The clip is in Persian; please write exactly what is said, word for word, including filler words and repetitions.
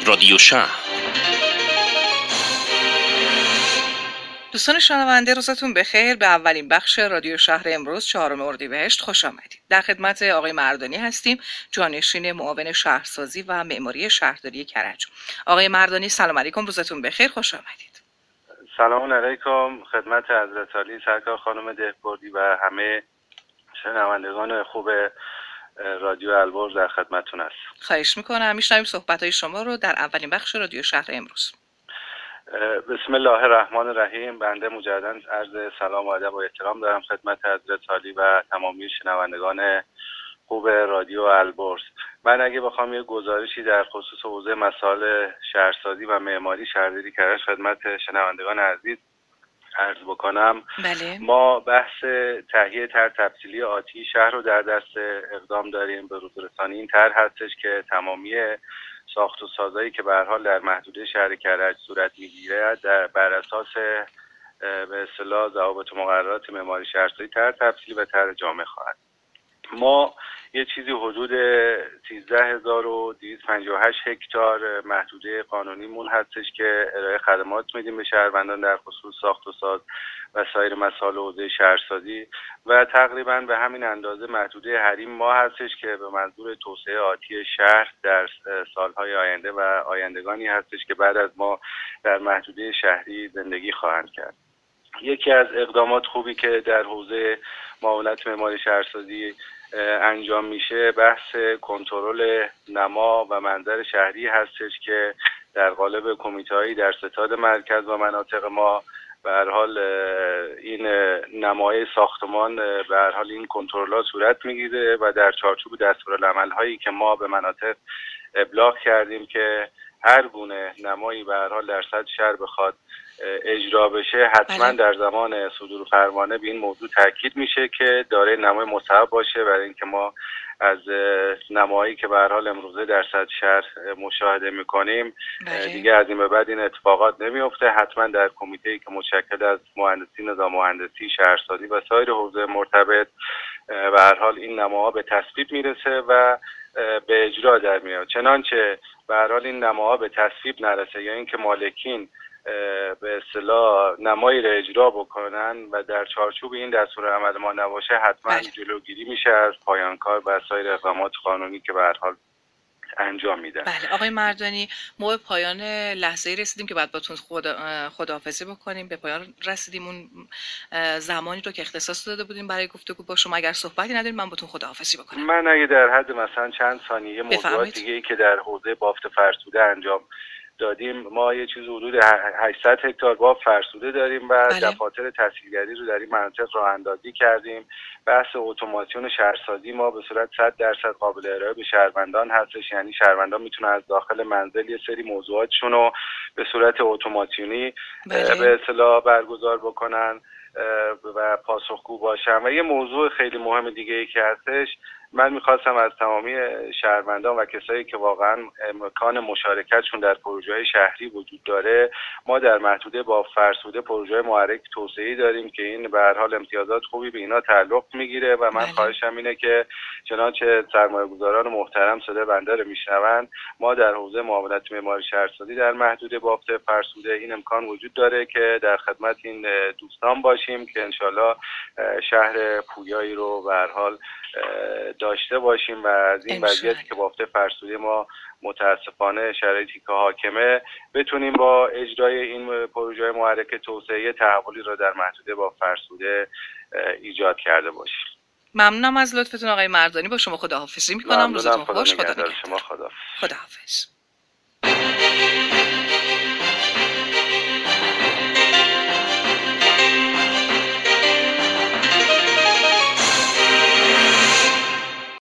رادیو شهر. دوستان شنونده، روزتون بخیر. به اولین بخش رادیو شهر امروز چهارم اردیبهشت خوش آمدید. در خدمت آقای مردانی هستیم، جانشین معاون شهرسازی و معماری شهرداری کرج. آقای مردانی سلام علیکم، روزتون بخیر، خوش آمدید. سلام علیکم خدمت حضرت عالی سرکار خانم دهبردی و همه شنوندگان خوب رادیو البرز در خدمتتون است. خواهش میکنم. میشنویم صحبت‌های شما رو در اولین بخش رادیو شهر امروز. بسم الله الرحمن الرحیم. بنده مجدداً عرض سلام و ادب و احترام دارم خدمت حضرت عالی و تمامی شنوندگان خوب رادیو البرز. من اگه بخوام یه گزارشی در خصوص حوزه مسائل شهرسازی و معماری شهرداری کرج خدمت شنوندگان عزیز عرض بکنم، بله. ما بحث تهیه طرح تفصیلی آتی شهر رو در دست اقدام داریم. به روز رسانی این طرح هستش که تمامی ساخت و سازایی که به هر حال در محدوده شهر کرج صورت میگیره در بر اساس به اصطلاح ضوابط و مقررات معماری شهرسازی طرح تفصیلی و طرح جامع خواهد. ما یه چیزی حدود سیزده هزار و دویست و پنجاه و هشت هکتار محدوده قانونیمون هستش که ارائه خدمات میدیم به شهروندان در خصوص ساخت و ساز و سایر مسائل حوزه شهرسازی و تقریبا به همین اندازه محدوده حریم ما هستش که به منظور توسعه آتی شهر در سالهای آینده و آیندگانی هستش که بعد از ما در محدوده شهری زندگی خواهند کرد. یکی از اقدامات خوبی که در حوزه معاونت معماری شهرسازی انجام میشه بحث کنترل نما و منظر شهری هستش که در قالب کمیته‌هایی در ستاد مرکز و مناطق ما به هر حال این نمای ساختمان به هر حال این کنترل‌ها صورت میگیره و در چارچوب دستورالعمل‌هایی که ما به مناطق ابلاغ کردیم که هر گونه نمایی به هر حال در سطح شهر بخواد اجرا بشه حتما در زمان صدور فرمانه به این موضوع تاکید میشه که دارای نمای مصوب باشه، برای اینکه ما از نمایی که به هر حال امروزه در سطح شهر مشاهده میکنیم دیگه از این به بعد این اتفاقات نمیفته. حتما در کمیته‌ای که متشکل از مهندسین نظام مهندسی شهرسازی و سایر حوزه مرتبط به هر حال این نماها به تصویب میرسه و به اجرا در میاد. چنانچه به هر حال این نماها به تصویب نرسه یا اینکه مالکین به اصطلاح نمایی را اجرا بکنن و در چارچوب این دستورالعمل ما نباشه حتما بله. جلوگیری میشه از پایانکار و سایر اقدامات قانونی که به هر حال انجام میدن. بله آقای مردانی، ما به پایان لحظه‌ای رسیدیم که بعد باتون خدا خداحافظی بکنیم. به پایان رسیدیم اون زمانی رو که اختصاص داده بودیم برای گفتگو با شما. اگر صحبتی ندارید من باتون خداحافظی بکنم. من اگه در حد مثلا چند ثانیه موضوعات دیگه‌ای که در حوزه بافت فرسوده انجام دادیم، ما یه چیز حدود هشتصد هکتار بافت فرسوده داریم و بله. دفاتر تسهیلگری رو در این مناطق راه اندازی کردیم. بحث اتوماسیون شهرسازی ما به صورت صد درصد قابل ارائه به شهروندان هستش، یعنی شهروندان میتونن از داخل منزل یه سری موضوعاتشون رو به صورت اتوماسیونی بله. به اصطلاح برگزار بکنن و پاسخگو باشن. و یه موضوع خیلی مهم دیگه ای که هستش، من میخواستم از تمامی شهروندان و کسایی که واقعا امکان مشارکتشون در پروژه‌های شهری وجود داره، ما در محدوده با فرسوده پروژه محرک توسعه‌ای داریم که این به هر حال امتیازات خوبی به اینا تعلق میگیره و من خواهشم اینه که چنانچه سرمایه‌گذاران محترم صدای بنده رو میشنون، ما در حوزه معاونت معماری شهرسازی در محدوده بافت فرسوده این امکان وجود داره که در خدمت این دوستان باشیم که انشالله شهر پویایی رو به هر حال داشته باشیم و از این وضعیتی که بافت فرسوده ما متاسفانه شرایطی که حاکمه بتونیم با اجرای این پروژه محرک توسعه تحولی را در محدوده با فرسوده ایجاد کرده باشیم. ممنونم از لطفتون آقای مردانی. با شما خداحافظی میکنم. روزتون خوش. خدا شما خداحافظ. خداحافظ.